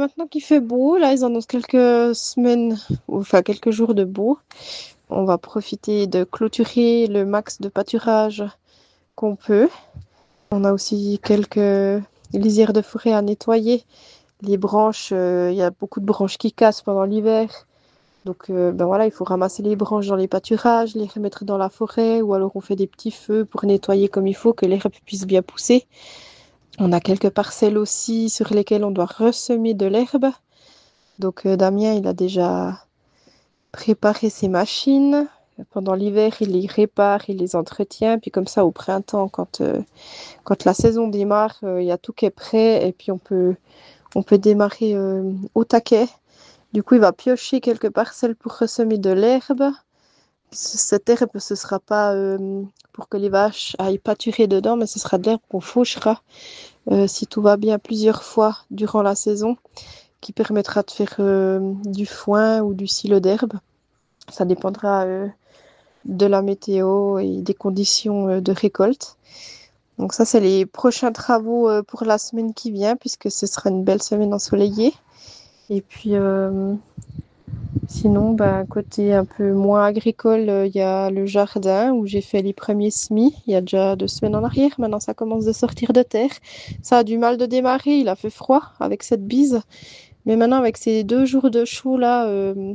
maintenant qu'il fait beau, là, ils annoncent quelques semaines, enfin quelques jours de beau. On va profiter de clôturer le max de pâturage qu'on peut. On a aussi quelques lisières de forêt à nettoyer. Les branches, il y a beaucoup de branches qui cassent pendant l'hiver. Donc, ben voilà, il faut ramasser les branches dans les pâturages, les remettre dans la forêt, ou alors on fait des petits feux pour nettoyer comme il faut, que l'herbe puisse bien pousser. On a quelques parcelles aussi sur lesquelles on doit ressemer de l'herbe. Donc, Damien, il a déjà préparé ses machines. Pendant l'hiver, il les répare, il les entretient. Puis comme ça, au printemps, quand la saison démarre, il y a tout qui est prêt et puis on peut démarrer au taquet. Du coup, il va piocher quelques parcelles pour ressemer de l'herbe. Cette herbe, ce ne sera pas pour que les vaches aillent pâturer dedans, mais ce sera de l'herbe qu'on fauchera, si tout va bien, plusieurs fois durant la saison, qui permettra de faire du foin ou du silo d'herbe. Ça dépendra de la météo et des conditions de récolte. Donc ça, c'est les prochains travaux pour la semaine qui vient, puisque ce sera une belle semaine ensoleillée. Et puis, sinon, ben, côté un peu moins agricole, il y a le jardin où j'ai fait les premiers semis il y a déjà 2 semaines en arrière. Maintenant, ça commence de sortir de terre. Ça a du mal de démarrer, il a fait froid avec cette bise. Mais maintenant, avec ces 2 jours de chaud là,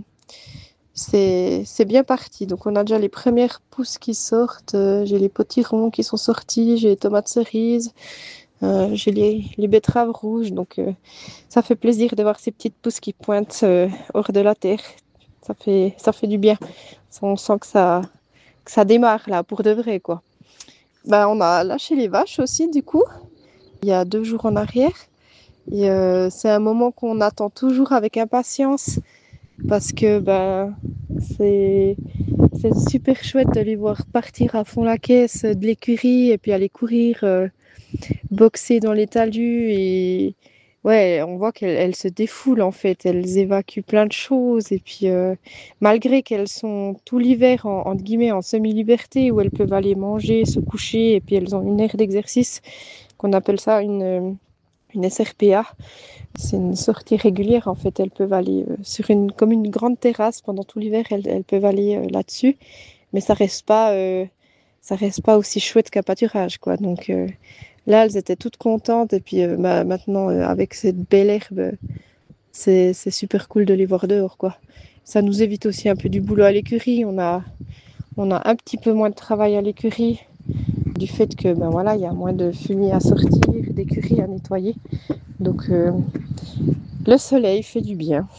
c'est bien parti. Donc, on a déjà les premières pousses qui sortent. J'ai les potirons qui sont sortis, j'ai les tomates cerises, j'ai les betteraves rouges. Donc, ça fait plaisir de voir ces petites pousses qui pointent hors de la terre. Ça fait du bien. On sent que ça démarre là pour de vrai, quoi. Ben, on a lâché les vaches aussi, du coup, il y a 2 jours en arrière. Et c'est un moment qu'on attend toujours avec impatience parce que ben, c'est, c'est super chouette de les voir partir à fond la caisse de l'écurie et puis aller courir, boxer dans les talus. Et ouais, on voit qu'elles se défoulent en fait, elles évacuent plein de choses. Et puis malgré qu'elles sont tout l'hiver entre guillemets en semi-liberté où elles peuvent aller manger, se coucher et puis elles ont une aire d'exercice qu'on appelle ça une SRPA. C'est une sortie régulière en fait. Elles peuvent aller comme une grande terrasse pendant tout l'hiver. Elles peuvent aller là-dessus, mais ça reste pas aussi chouette qu'un pâturage, quoi. Donc là, elles étaient toutes contentes et puis maintenant avec cette belle herbe, c'est super cool de les voir dehors, quoi. Ça nous évite aussi un peu du boulot à l'écurie. On a un petit peu moins de travail à l'écurie du fait que ben voilà, il y a moins de fumier à sortir, d'écurie à nettoyer. Donc le soleil fait du bien.